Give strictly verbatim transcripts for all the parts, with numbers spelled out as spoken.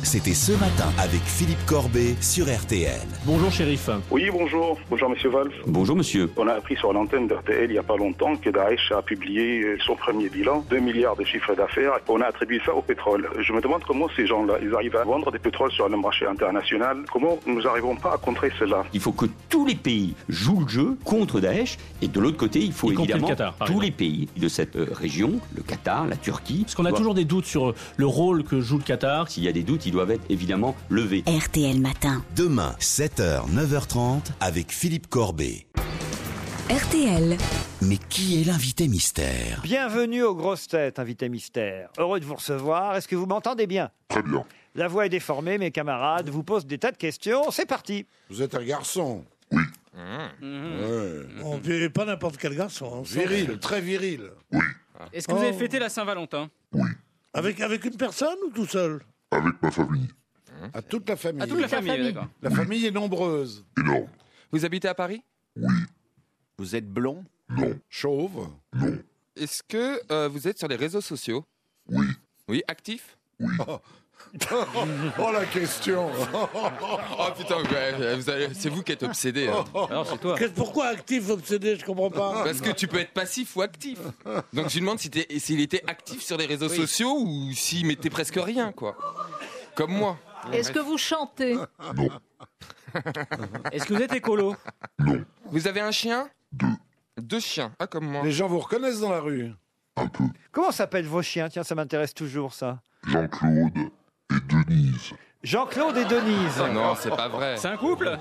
c'était ce matin avec Philippe Corbet sur R T L. Bonjour shérif. Oui, bonjour. Bonjour monsieur Valls. Bonjour monsieur. On a appris sur l'antenne d'R T L il n'y a pas longtemps que Daesh a publié son premier bilan, deux milliards de chiffre d'affaires. On a attribué ça au pétrole. Je me demande comment ces gens-là, ils arrivent à vendre des pétroles sur le marché international. Comment nous n'arrivons pas à contrer cela? Il faut que tous les pays jouent le jeu contre Daesh et de l'autre côté, il faut y évidemment le Qatar, tous exemple. les pays de cette euh, région, le Qatar, la Turquie. Parce qu'on a doivent... toujours des doutes sur le rôle que joue le Qatar. S'il y a des doutes, ils doivent être évidemment levés. R T L Matin. Demain, sept heures, neuf heures trente avec Philippe Corbet. R T L. Mais qui est l'invité mystère? Bienvenue aux grosses têtes, invité mystère. Heureux de vous recevoir. Est-ce que vous m'entendez bien? Très bien. La voix est déformée, mes camarades vous posent des tas de questions. C'est parti. Vous êtes un garçon. Oui. Mmh. Ouais. On ne pas n'importe quel garçon. Hein. Viril, très viril. Oui. Est-ce que vous avez fêté la Saint-Valentin? Oui. Avec, avec une personne ou tout seul? Avec ma famille. À toute la famille. À toute la famille, d'accord. La famille est nombreuse. Énorme. Vous habitez à Paris? Oui. Vous êtes blond? Non. Chauve. Non. Est-ce que euh, vous êtes sur les réseaux sociaux? Oui. Oui, actif? Oui. Oh, oh la question. Oh putain, ouais, vous avez- c'est vous qui êtes obsédé. Hein. Non, c'est toi. Qu'est- Pourquoi actif, obsédé? Je comprends pas. Parce que tu peux être passif ou actif. Donc je lui demande si t'es- s'il était actif sur les réseaux sociaux ou s'il mettait presque rien, quoi. Comme moi. Est-ce que vous chantez? Non. Est-ce que vous êtes écolo? Non. Vous avez un chien? Deux. Deux chiens, ah comme moi. Les gens vous reconnaissent dans la rue. Un peu. Comment s'appellent vos chiens? Tiens, ça m'intéresse toujours, ça. Jean-Claude et Denise. Jean-Claude et Denise. Oh non, c'est pas vrai. C'est un couple?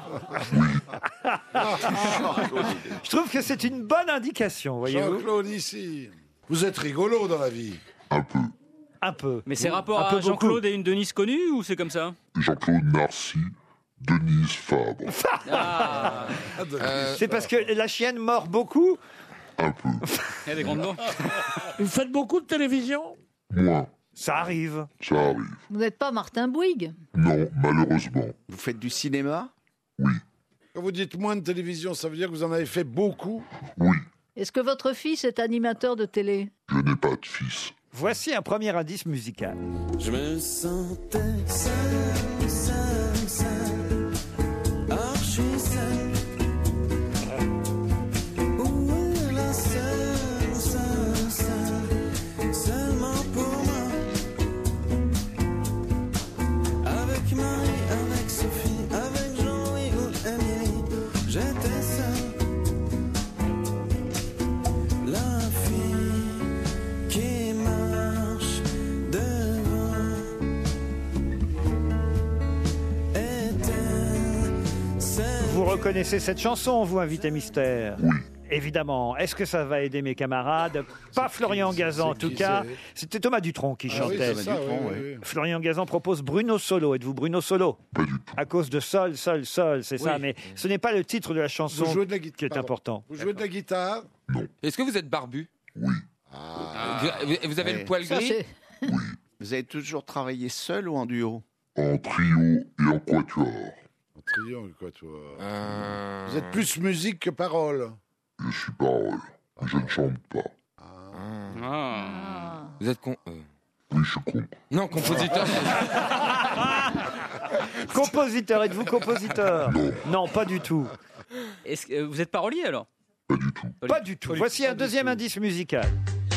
Je trouve que c'est une bonne indication, voyez-vous. Jean-Claude ici. Vous êtes rigolo dans la vie. Un peu. Un peu. Mais c'est rapport Un peu à beaucoup. Jean-Claude et une Denise connue ou c'est comme ça? Jean-Claude Narcy. Denise Fabre. Ah, Euh, C'est parce que la chienne mord beaucoup? Un peu. il y a des grandes dents. Vous faites beaucoup de télévision? Moins. Ça arrive. Ça arrive. Vous n'êtes pas Martin Bouygues? Non, malheureusement. Vous faites du cinéma? Oui. Quand vous dites moins de télévision, ça veut dire que vous en avez fait beaucoup. Oui. Est-ce que votre fils est animateur de télé? Je n'ai pas de fils. Voici un premier indice musical. Je me sentais seul, seul, seul, archi seul. Où est la seule, seule, seule, seulement pour moi. Avec Marie, avec Sophie, avec Jean-Louis ou Émilie, j'étais seul. La fille qui marche devant est-elle celle... Vous reconnaissez cette chanson, vous, invité mystère? Oui. Évidemment. Est-ce que ça va aider mes camarades? Pas Florian qui- Gazan, en c'est tout qui, cas. c'est C'était Thomas Dutronc qui Ah oui, chantait. c'est ça, Dutronc, oui, oui. oui. Florian Gazan propose Bruno Solo. Êtes-vous Bruno Solo? Pas du tout. À cause de Sol, Sol, Sol, c'est ça. Oui. Mais ce n'est pas le titre de la chanson Vous jouez de la guitare. qui est Pardon. important. Vous jouez de la guitare. Est-ce que vous êtes barbu? Oui. Vous, vous avez Ouais. le poil Ça, gris? c'est... Vous avez toujours travaillé seul ou en duo? En trio et en quatuor. Un triangle, quoi, toi. Euh, Vous êtes plus musique que parole. Je suis parole. Je ne chante pas. Ah. Vous êtes con... euh, Oui, je suis con. Non, compositeur. Compositeur, êtes-vous compositeur? Non. Non, pas du tout. Est-ce que euh, vous êtes parolier alors? Pas du tout. Pas du tout. Voici un deuxième indice musical.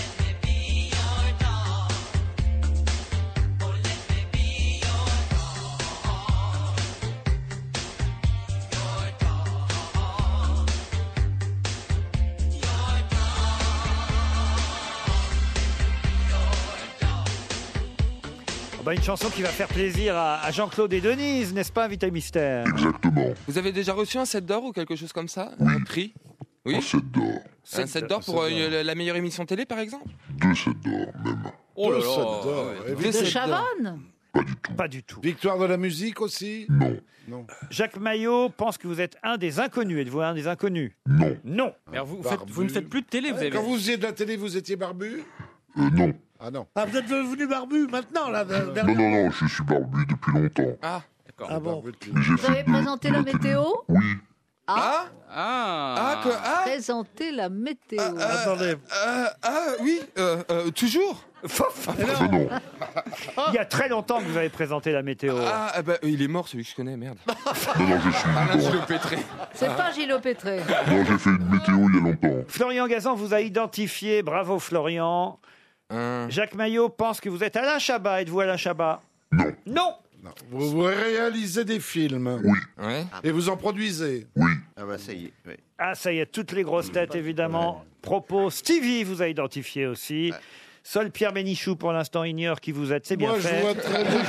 Oh bah, une chanson qui va faire plaisir à, à Jean-Claude et Denise, n'est-ce pas, invité mystère? Exactement. Vous avez déjà reçu un set d'or ou quelque chose comme ça? Un prix? Oui. Un set d'or. Un set d'or pour set euh, d'or. la meilleure émission télé, par exemple? Deux sets d'or, même. Oh Deux sets d'or, ouais. évidemment. Deux De sets d'or. Chavannes? Pas du tout. Pas du tout. Victoire de la musique aussi. Non. Non. Jacques Maillot pense que vous êtes un des inconnus. Êtes-vous un des inconnus? Non. Non. Alors vous, faites- Barbu. vous ne faites plus de télé, vous avez... Quand vous faisiez de la télé, vous étiez barbu. Euh, non. Ah non. Ah, vous êtes devenu barbu maintenant, là, Non, dernière- non, non, je suis barbu depuis longtemps. Ah, d'accord. Ah bon? Mais j'ai Vous fait avez de- présenté de la télé. météo? Oui. Ah Ah, Ah, quoi Ah Présenter la météo. Attendez. Euh, ah, oui, euh, euh, toujours non. Il y a très longtemps que vous avez présenté la météo. Ah, ah bah, il est mort, celui que je connais, merde. Non, non, je suis Alain vivant. Gillot-Pétré. C'est pas Gilles Pétré. Non, j'ai fait une météo il y a longtemps. Florian Gazan vous a identifié. Bravo, Florian. Hein. Jacques Maillot pense que vous êtes Alain Chabat. Êtes-vous Alain Chabat? Non. Non. Non. Vous, vous réalisez des films. Oui. Ouais. Et vous en produisez. Oui. Ah bah ça y est. Oui. Ah, ça y est, toutes les grosses têtes, évidemment, proposent. Stevie vous a identifié aussi. Seul Pierre Bénichou, pour l'instant, ignore qui vous êtes. C'est bien Moi, fait. je vois très bien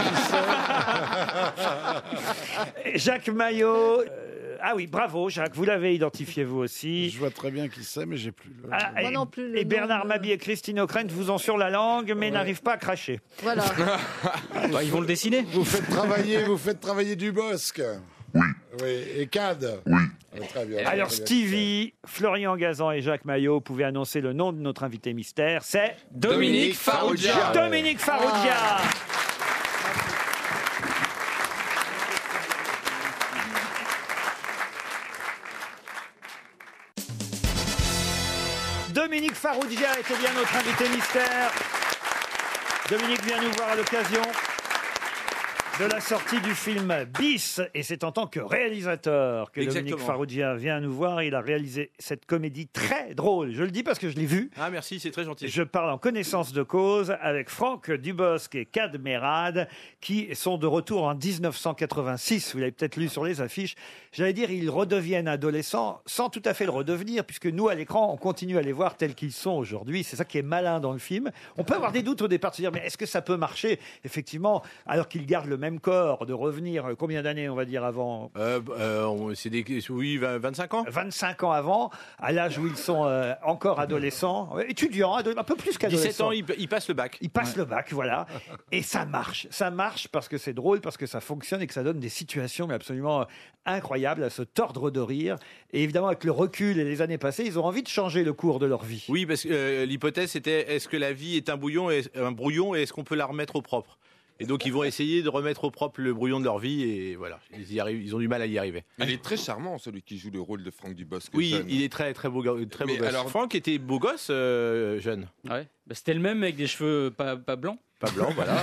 qui c'est. Jacques Maillot. euh, ah oui, bravo, Jacques, vous l'avez identifié vous aussi. Je vois très bien qui c'est, mais j'ai plus. le- Ah, Moi et, non plus, le et nom Bernard de- Mabie et Christine O'Krent vous ont sur la langue, mais n'arrivent pas à cracher. Voilà. Bah, ils vont le dessiner. Vous faites travailler, vous faites travailler Dubosc. Oui. Oui. Et Cad. Oui. Oui, très bien. Alors Très bien. Stevie, Florian Gazan et Jacques Maillot, vous pouvez annoncer le nom de notre invité mystère. C'est Dominique Farrugia. Dominique Farrugia. Dominique Farrugia était bien notre invité mystère. Dominique vient nous voir à l'occasion de la sortie du film Bis, et c'est en tant que réalisateur que Exactement. Dominique Farrugia vient nous voir. Il a réalisé cette comédie très drôle. Je le dis parce que je l'ai vue. Ah merci, c'est très gentil. Je parle en connaissance de cause avec Franck Dubosc et Kad Merad qui sont de retour en dix-neuf cent quatre-vingt-six. Vous l'avez peut-être lu sur les affiches. J'allais dire, ils redeviennent adolescents sans tout à fait le redevenir, puisque nous, à l'écran, on continue à les voir tels qu'ils sont aujourd'hui. C'est ça qui est malin dans le film. On peut avoir des doutes au départ, de se dire, mais est-ce que ça peut marcher, effectivement, alors qu'ils gardent le même corps, de revenir, euh, combien d'années, on va dire, avant Euh, euh, on- c'est des, oui, vingt- vingt-cinq ans. vingt-cinq ans avant, à l'âge où ils sont euh, encore adolescents, euh, étudiants, ado- un peu plus qu'adolescents. dix-sept ans, il, il passe le bac. Ils passent le bac, voilà. Et ça marche. Ça marche parce que c'est drôle, parce que ça fonctionne et que ça donne des situations mais absolument euh, incroyables à se tordre de rire. Et évidemment, avec le recul et les années passées, ils ont envie de changer le cours de leur vie. Oui, parce que euh, l'hypothèse c'était est-ce que la vie est un bouillon, et, un brouillon, et est-ce qu'on peut la remettre au propre? Et donc ils vont essayer de remettre au propre le brouillon de leur vie, et voilà, ils, y arrivent, ils ont du mal à y arriver. Il est très charmant, celui qui joue le rôle de Franck Dubosc. Oui, jeune. il est très très beau, go- très beau Mais gosse. alors- Franck était beau gosse euh, jeune. Ouais. Bah, c'était le même avec des cheveux pas, pas blancs. Pas blanc, voilà.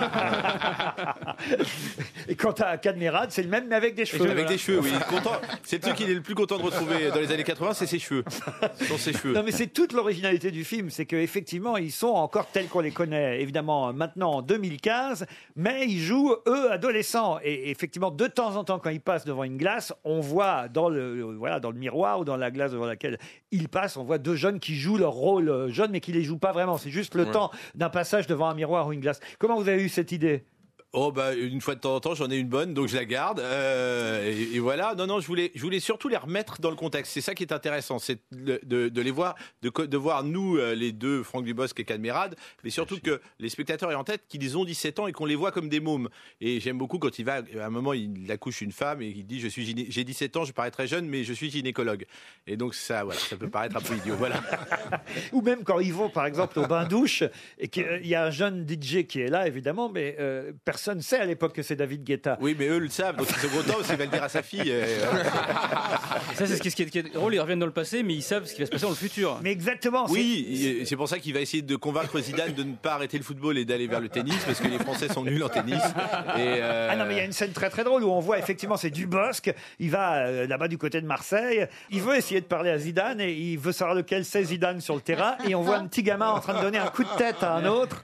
Et quant à Cadmerade, c'est le même, mais avec des cheveux. Avec voilà. des cheveux, oui. Content. C'est le truc qu'il est le plus content de retrouver dans les années quatre-vingts, c'est ses cheveux. Ce sont ses cheveux. Non, mais c'est toute l'originalité du film, c'est qu'effectivement, ils sont encore tels qu'on les connaît, évidemment, maintenant en deux mille quinze, mais ils jouent, eux, adolescents. Et effectivement, de temps en temps, quand ils passent devant une glace, on voit dans le, voilà, dans le miroir ou dans la glace devant laquelle ils passent, on voit deux jeunes qui jouent leur rôle euh, jeune, mais qui les jouent pas vraiment. C'est juste le Ouais. temps d'un passage devant un miroir ou une glace. Comment vous avez eu cette idée ? Oh bah une fois de temps en temps j'en ai une bonne donc je la garde euh, et, et voilà. Non non je voulais je voulais surtout les remettre dans le contexte. C'est ça qui est intéressant, c'est de, de, de les voir, de, co- de voir nous euh, les deux, Franck Dubosc et Cadmerade, mais surtout que les spectateurs aient en tête qu'ils ont dix-sept ans et qu'on les voit comme des mômes. Et j'aime beaucoup quand il va à un moment il accouche une femme et il dit je suis gyné- j'ai dix-sept ans, je parais très jeune mais je suis gynécologue. Et donc ça voilà, ça peut paraître un peu idiot. Voilà. Ou même quand ils vont, par exemple, au bain-douche, et qu'il y a un jeune D J qui est là, évidemment, mais euh, personne ne sait à l'époque que c'est David Guetta. Oui mais eux le savent donc ils sont contents parce qu'il va le dire à sa fille. euh, Et ça, c'est ce qui, ce qui est, ce qui est drôle. Ils reviennent dans le passé, mais ils savent ce qui va se passer dans le futur. Mais exactement. Oui, il- c'est pour ça qu'il va essayer de convaincre Zidane de ne pas arrêter le football et d'aller vers le tennis parce que les Français sont nuls en tennis. Et euh, Ah non, mais il y a une scène très très drôle où on voit effectivement c'est Dubosc, il va euh, là-bas du côté de Marseille, il veut essayer de parler à Zidane et il veut savoir lequel c'est Zidane sur le terrain et on voit un petit gamin en train de donner un coup de tête à un autre.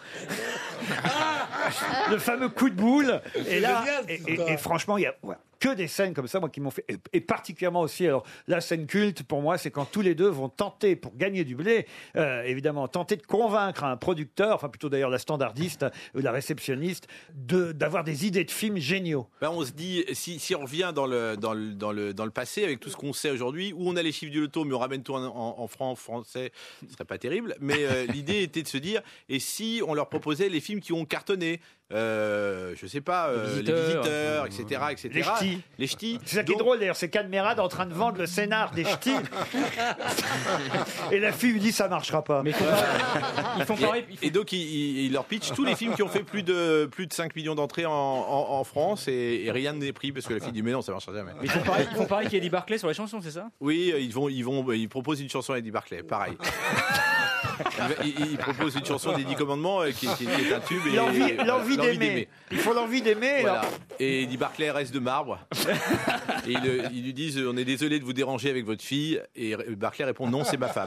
Le fameux coup de boule. Et là, génial, et, cette et- histoire. et franchement, il y a ouais, que des scènes comme ça, moi, qui m'ont fait. Et, et particulièrement aussi, alors, la scène culte, pour moi, c'est quand tous les deux vont tenter, pour gagner du blé, euh, évidemment, tenter de convaincre un producteur, enfin plutôt d'ailleurs la standardiste, euh, la réceptionniste, de, d'avoir des idées de films géniaux. ben, on se dit, si, si on revient dans le, dans, le, dans, le, dans le passé avec tout ce qu'on sait aujourd'hui, où on a les chiffres du loto, mais on ramène tout en, en, en francs français, ce serait pas terrible. Mais euh, l'idée était de se dire, et si on leur proposait les films qui ont cartonné euh, je sais pas, euh, les visiteurs. visiteurs, et cetera, et cetera. Les ch'tis. Les ch'tis. C'est ça qui est Donc- drôle d'ailleurs, c'est Cadmerade en train de vendre le scénar des ch'tis. Et la fille lui dit ça marchera pas. Mais ils font pareil. Et, et donc, il, il- il leur pitch tous les films qui ont fait plus de, plus de cinq millions d'entrées en, en- en France et, et rien n'est pris parce que la fille dit mais non, ça marchera jamais. Mais ils font pareil, ils font pareil qu'Eddie Barclay sur les chansons, c'est ça? Oui, ils vont, ils vont, ils proposent une chanson à Eddie Barclay, pareil. Il, il- il propose une chanson des Dix Commandements euh, qui, qui- qui est un tube. et- L'envie et- l'envie l'envie d'aimer. Il faut l'envie d'aimer. Voilà. alors- Et Eddie Barclay reste de marbre. Et ils, ils lui disent on est désolé de vous déranger avec votre fille. Et Barclay répond non, c'est ma femme.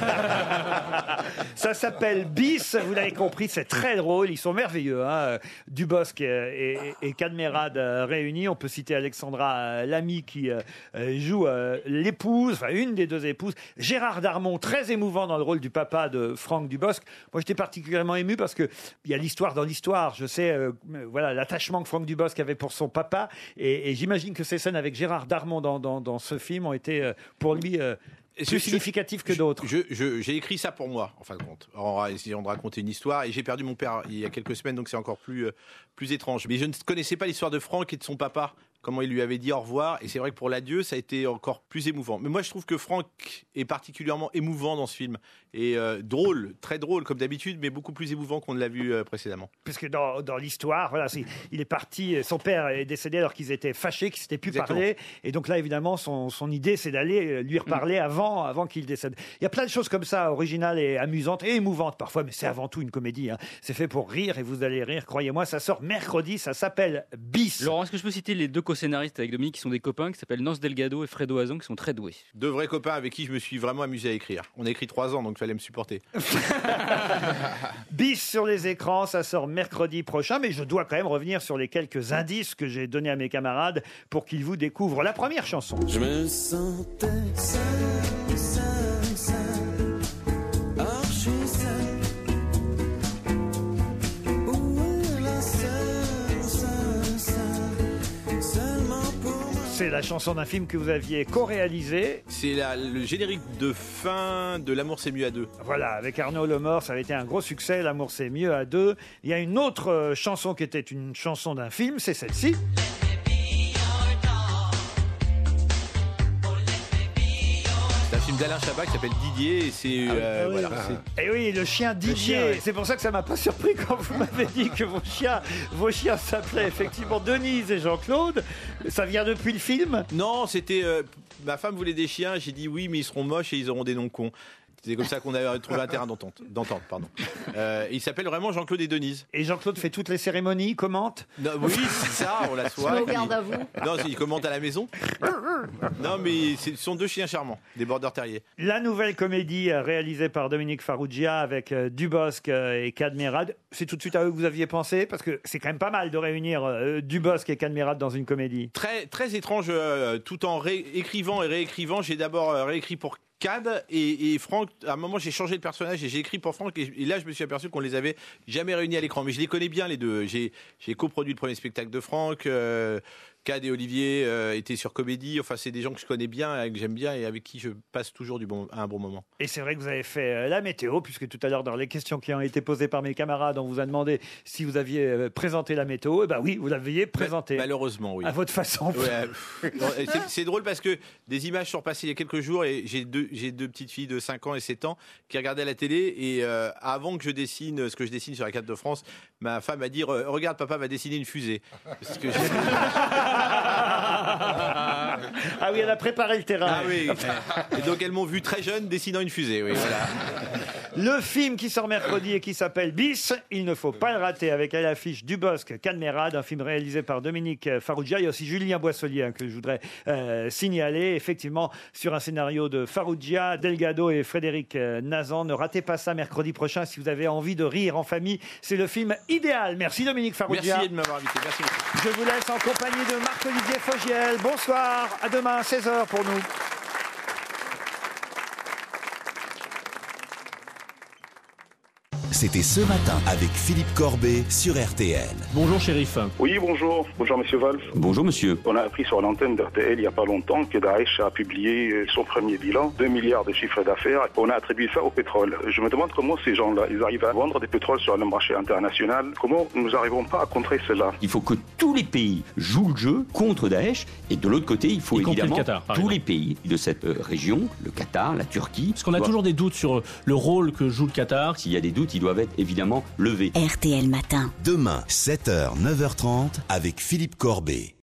Ça s'appelle Bis, vous l'avez compris, c'est très drôle, ils sont merveilleux. Hein. Dubosc et, et, et Cadmerade euh, réunis. On peut citer Alexandra euh, Lamy qui euh, euh, joue euh, l'épouse, enfin une des deux épouses. Gérard Darmon, très émouvant dans le rôle du papa de Franck Dubosc. Moi j'étais particulièrement ému parce qu'il y a l'histoire dans l'histoire. Je sais euh, voilà, l'attachement que Franck Dubosc avait pour son papa. Et, et j'imagine que ces scènes avec Gérard Darmon dans, dans, dans ce film ont été euh, pour lui... Euh, Et plus je- significatif que d'autres. Je- je- J'ai écrit ça pour moi, en fin de compte, en essayant de raconter une histoire. Et j'ai perdu mon père il y a quelques semaines, donc c'est encore plus, euh, plus étrange. Mais je ne connaissais pas l'histoire de Franck et de son papa, comment il lui avait dit au revoir. Et c'est vrai que pour l'adieu, ça a été encore plus émouvant. Mais moi, je trouve que Franck est particulièrement émouvant dans ce film. Et euh, drôle, très drôle comme d'habitude, mais beaucoup plus émouvant qu'on ne l'a vu euh, précédemment. Puisque dans, dans l'histoire, voilà, c'est- il est parti, son père est décédé alors qu'ils étaient fâchés, qu'ils ne s'étaient plus Exactement. parlé. Et donc là, évidemment, son, son idée, c'est d'aller lui reparler avant, avant qu'il décède. Il y a plein de choses comme ça, originales et amusantes et émouvantes parfois, mais c'est avant tout une comédie. Hein. C'est fait pour rire et vous allez rire, croyez-moi. Ça sort mercredi, ça s'appelle Bis. Laurent, est-ce que je peux citer les deux co-scénaristes avec Dominique qui sont des copains, qui s'appellent Nance Delgado et Fredo Hazan, qui sont très doués? Deux vrais copains avec qui je me suis vraiment amusé à écrire. On a écrit trois ans, donc il fallait me supporter. Bis sur les écrans, ça sort mercredi prochain, mais je dois quand même revenir sur les quelques indices que j'ai donnés à mes camarades pour qu'ils vous découvrent la première chanson. Je me sentais seul, seul, seul, archi seul. Où est la seule, seule, seule, seulement pour moi. C'est la chanson d'un film que vous aviez co-réalisé. C'est la- le générique de fin de L'amour c'est mieux à deux. Voilà, avec Arnaud Lemort, ça avait été un gros succès. L'amour c'est mieux à deux. Il y a une autre euh, chanson qui était une chanson d'un film, c'est celle-ci. C'est un film d'Alain Chabat qui s'appelle Didier et c'est euh, voilà. c'est- Et oui, le chien Didier. chien, oui. C'est pour ça que ça m'a pas surpris quand vous m'avez dit que vos chiens, vos chiens s'appelaient effectivement Denise et Jean-Claude. Ça vient depuis le film. Non, c'était euh, ma femme voulait des chiens. J'ai dit oui, mais ils seront moches et ils auront des noms cons. C'est comme ça qu'on a trouvé un terrain d'entente. d'entente pardon. Euh, il s'appelle vraiment Jean-Claude et Denise. Et Jean-Claude fait toutes les cérémonies, commente. Non, oui, c'est ça, on la Je soit. me regarde à vous. Non, il commente à la maison. Non, mais ce sont deux chiens charmants, des border terriers. La nouvelle comédie euh, réalisée par Dominique Farrugia avec euh, Dubosc euh, et Cadmerade. C'est tout de suite à eux que vous aviez pensé parce que c'est quand même pas mal de réunir euh, Dubosc et Cadmerade dans une comédie. Très, très étrange, euh, tout en réécrivant et réécrivant. J'ai d'abord euh, réécrit pour Cad et, et Franck. À un moment, j'ai changé le personnage et j'ai écrit pour Franck. Et, et là, je me suis aperçu qu'on les avait jamais réunis à l'écran. Mais je les connais bien, les deux. J'ai, j'ai coproduit le premier spectacle de Franck. Euh, Cad et Olivier euh, étaient sur Comédie. Enfin, c'est des gens que je connais bien, euh, que j'aime bien et avec qui je passe toujours du bon, un bon moment. Et c'est vrai que vous avez fait euh, la météo, puisque tout à l'heure, dans les questions qui ont été posées par mes camarades, on vous a demandé si vous aviez euh, présenté la météo. Et ben oui, vous l'aviez présentée. Malheureusement, oui. À votre façon. Ouais, pff, non, et c'est, c'est drôle parce que des images sont repassées il y a quelques jours et j'ai deux, j'ai deux petites filles de cinq ans et sept ans qui regardaient la télé et euh, avant que je dessine ce que je dessine sur la carte de France, ma femme m'a dit euh, regarde, papa va dessiner une fusée. Parce que j'ai- Ah oui, elle a préparé le terrain. Ah oui. Et donc elles m'ont vu très jeune dessinant une fusée. Oui, voilà. Le film qui sort mercredi et qui s'appelle Bis, il ne faut pas le rater, avec à l'affiche Dubosc, Cadmerade, un film réalisé par Dominique Farrugia. Il y a aussi Julien Boisselier hein, que je voudrais euh, signaler, effectivement, sur un scénario de Farrugia, Delgado et Frédéric euh, Nazan. Ne ratez pas ça mercredi prochain si vous avez envie de rire en famille. C'est le film idéal. Merci Dominique Farrugia. Merci de m'avoir invité. Merci beaucoup. Je vous laisse en compagnie de Marc-Olivier Fogiel. Bonsoir, à demain, seize heures pour nous. c'était ce matin avec Philippe Corbet sur R T L. Bonjour shérif. Oui, bonjour. Bonjour, monsieur Valls. Bonjour monsieur. On a appris sur l'antenne d'R T L il n'y a pas longtemps que Daesh a publié euh, son premier bilan, deux milliards de chiffre d'affaires. On a attribué ça au pétrole. Je me demande comment ces gens-là, ils arrivent à vendre des pétroles sur le marché international. Comment nous n'arrivons pas à contrer cela? Il faut que tous les pays jouent le jeu contre Daesh et de l'autre côté, il faut Y compris évidemment le Qatar, par tous exemple. les pays de cette euh, région, le Qatar, la Turquie. Parce qu'on a doivent- toujours des doutes sur le rôle que joue le Qatar. S'il y a des doutes, ils doivent être évidemment levés. R T L Matin. Demain, sept heures, neuf heures trente avec Philippe Corbet.